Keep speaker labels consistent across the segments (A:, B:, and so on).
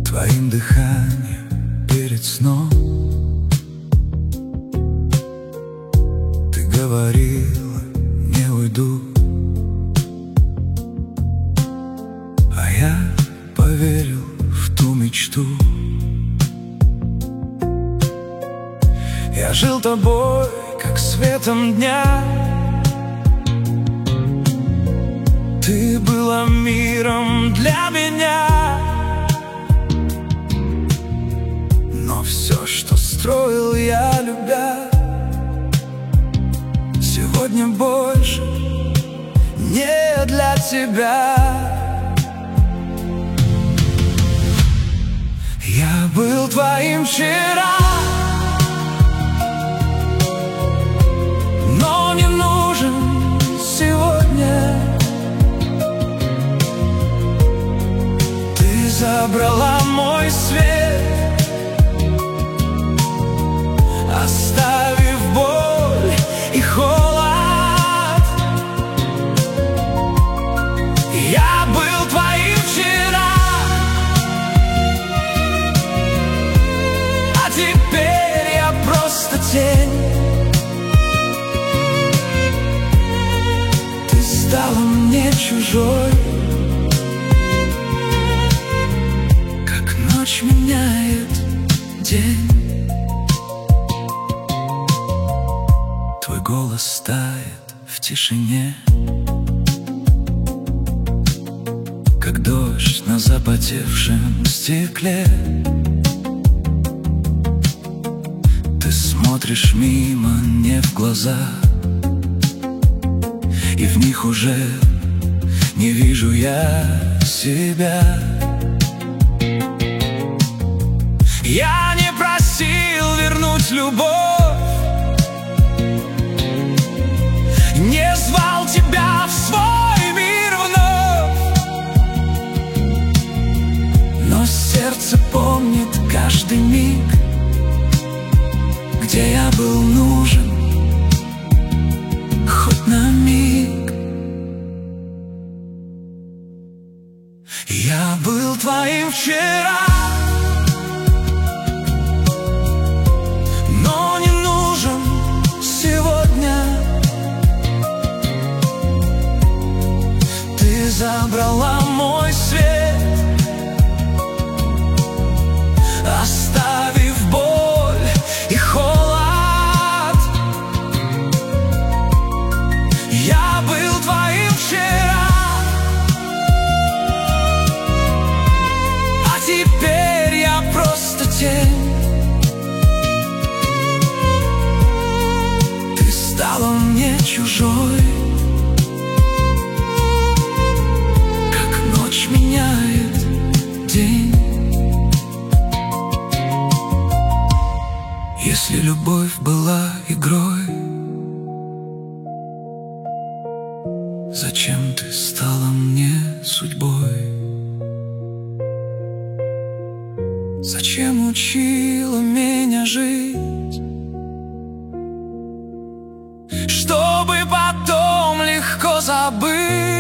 A: твоим дыханием перед сном. Ты говорила, не уйду, а я поверил в ту мечту. Я жил тобой, как светом дня. Ты была миром для меня. Но все, что строил я, любя, сегодня больше не для тебя. Я был твоим вчера, но не нужен сегодня. Ты забрала мой свет, оставив боль и холод. Я был твоим вчера, а теперь я просто тень. Ты стала мне чужой, как ночь меняет день. Твой голос тает в тишине, как дождь на запотевшем стекле. Ты смотришь мимо, не в глаза, и в них уже не вижу я себя. Я не просил вернуть любовь, не звал тебя в свой мир вновь, но сердце помнит каждый миг, где я был нужен, хоть на миг. Я был твоим вчера, но не нужен сегодня. Ты забрала мой свет, оставив боль и холод. Я был твоим вчера, а теперь я просто тень. Ты стала мне чужой, как ночь меняет день. Если любовь была игрой, зачем ты стала мне судьбой? Зачем учила меня жить, чтобы потом легко забыть?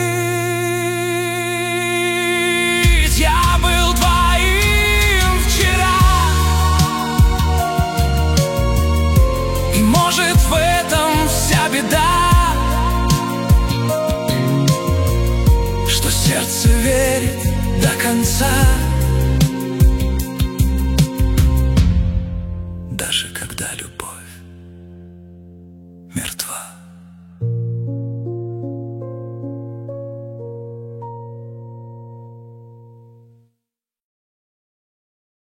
A: Я был твоим вчера, и может в этом вся беда, что сердце верит до конца, даже когда любовь